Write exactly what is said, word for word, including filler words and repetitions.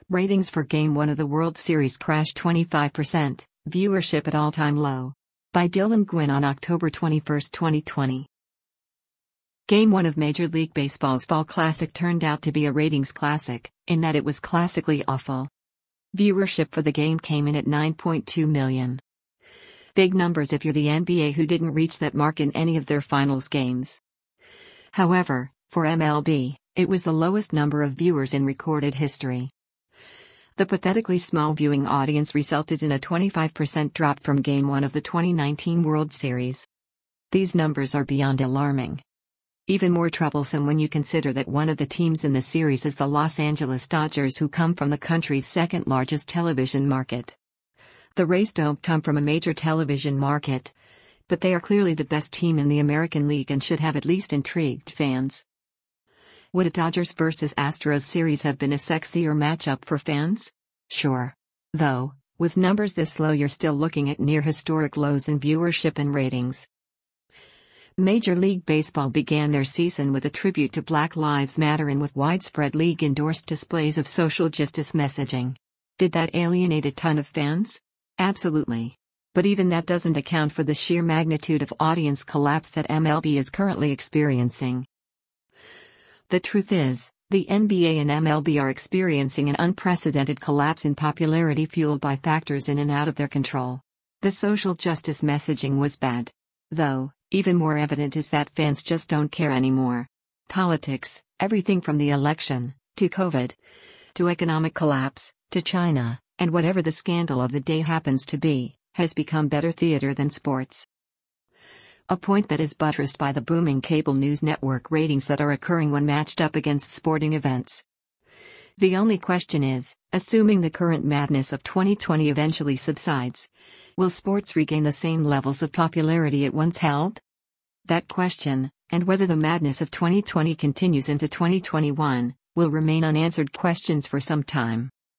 Ratings for Game one of the World Series crashed twenty-five percent, viewership at all-time low. By Dylan Gwynn on October twenty-first, twenty twenty. Game one of Major League Baseball's Fall Classic turned out to be a ratings classic, in that it was classically awful. Viewership for the game came in at nine point two million. Big numbers if you're the N B A, who didn't reach that mark in any of their finals games. However, for M L B, it was the lowest number of viewers in recorded history. The pathetically small viewing audience resulted in a twenty-five percent drop from Game one of the twenty nineteen World Series. These numbers are beyond alarming. Even more troublesome when you consider that one of the teams in the series is the Los Angeles Dodgers, who come from the country's second largest television market. The Rays don't come from a major television market, but they are clearly the best team in the American League and should have at least intrigued fans. Would a Dodgers versus Astros series have been a sexier matchup for fans? Sure. Though, with numbers this low, you're still looking at near historic lows in viewership and ratings. Major League Baseball began their season with a tribute to Black Lives Matter and with widespread league-endorsed displays of social justice messaging. Did that alienate a ton of fans? Absolutely. But even that doesn't account for the sheer magnitude of audience collapse that M L B is currently experiencing. The truth is, the N B A and M L B are experiencing an unprecedented collapse in popularity fueled by factors in and out of their control. The social justice messaging was bad. Though, even more evident is that fans just don't care anymore. Politics, everything from the election, to COVID, to economic collapse, to China, and whatever the scandal of the day happens to be, has become better theater than sports. A point that is buttressed by the booming cable news network ratings that are occurring when matched up against sporting events. The only question is, assuming the current madness of twenty twenty eventually subsides, will sports regain the same levels of popularity it once held? That question, and whether the madness of twenty twenty continues into twenty twenty-one, will remain unanswered questions for some time.